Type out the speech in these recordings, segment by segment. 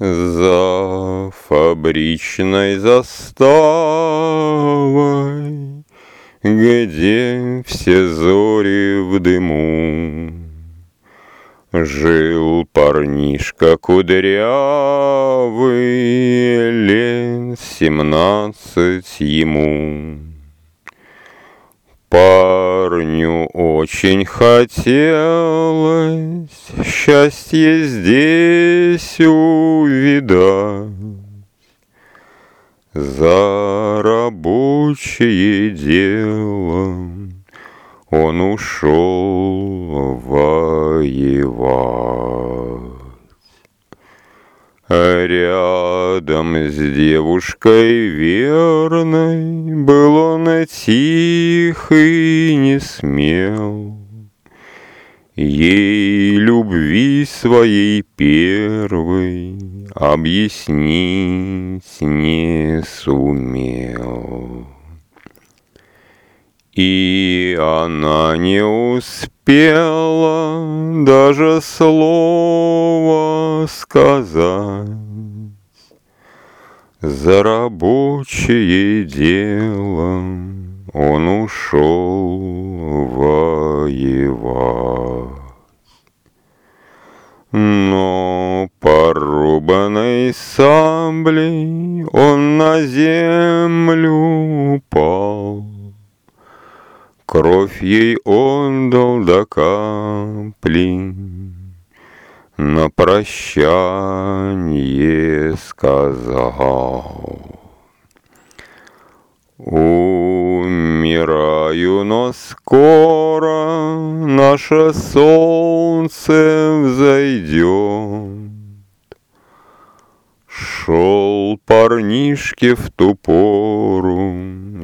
За фабричной заставой, где все зори в дыму, жил парнишка кудрявый, лет 17 ему. Парню очень хотелось счастье здесь увидать. За рабочее дело он ушел воевать. Рядом с девушкой верной был он тих и не смел, ей любви своей первой объяснить не сумел. И она не успела даже слова сказать. За рабочее дело он ушел воевать. Но порубанной саблей он на землю упал. Кровь ей он дал до капли, на прощанье сказал: умираю, но скоро наше солнце взойдет. Шел парнишке в ту пору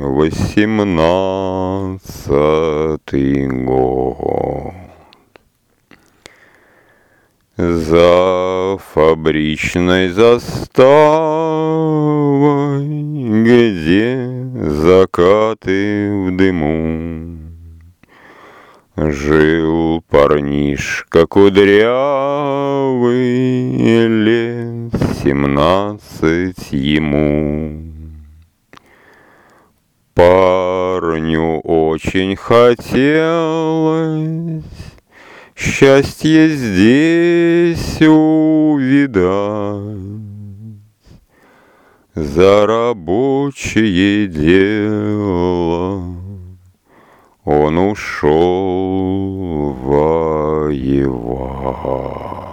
18-й год. За фабричной заставой, где закаты в дыму, жил парнишка кудрявый, лет 17 ему. Парню очень хотелось счастье здесь увидать. За рабочее дело он ушел воевать.